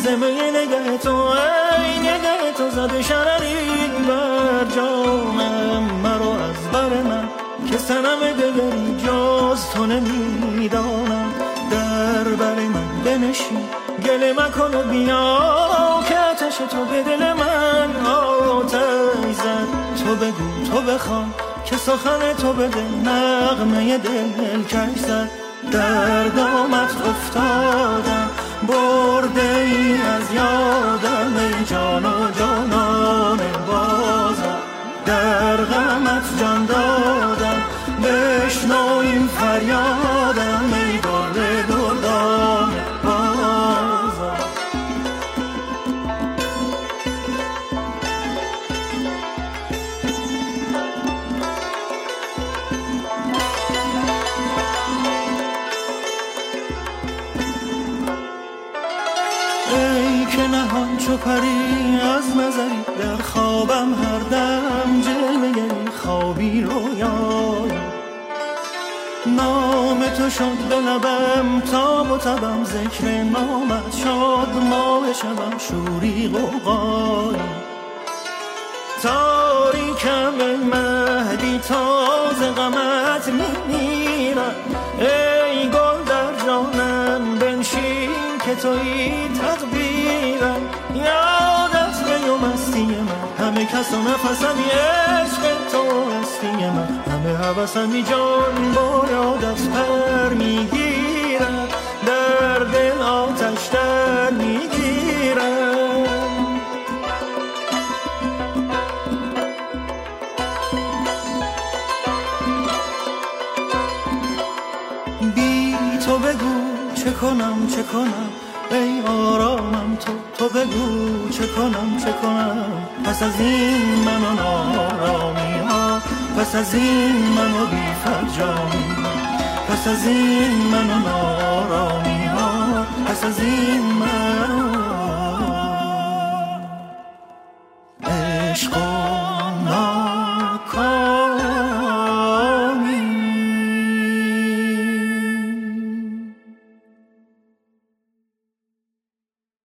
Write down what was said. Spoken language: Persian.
زمه نگه تو ای نگه تو زده شرری بر جانم مرا از بر من که سنم دگری جز تو نمیدانم در بر من بنشین گله مکن و بیا که آتش تو به دل من آتش زد تو بگو تو بخوان که سخن تو به دل نغمه دل کش زد در دامت افتادم برده ای از یادم ای جان و جانان بازم در غمت جان دادم بشنو این فریادم ای درد دردان بازم ای که نهان چو پری از نظری در خوابم هر دم جلوه‌گری خوابی رویایی نام تو شد به لبم تاب و تبم ذکر نامت شد ماه شبم شوری غوغایی تاریکم ای مهدی تازه غمت میمیرم ای گل در جانم بنشین که تویی تدبیرم یادت بیو مستی من همه کس و نفسمی عشق تو هستی من همه حوثمی جان برادت پر میگیرم در دل آتش در میگیرم بی تو بگو چه کنم چه کنم ای آرامم تو بگو چه کنم پس از این من و نارامی ها پس از این من و بی فرجامی پس از این من و نارامی ها پس از این من عشق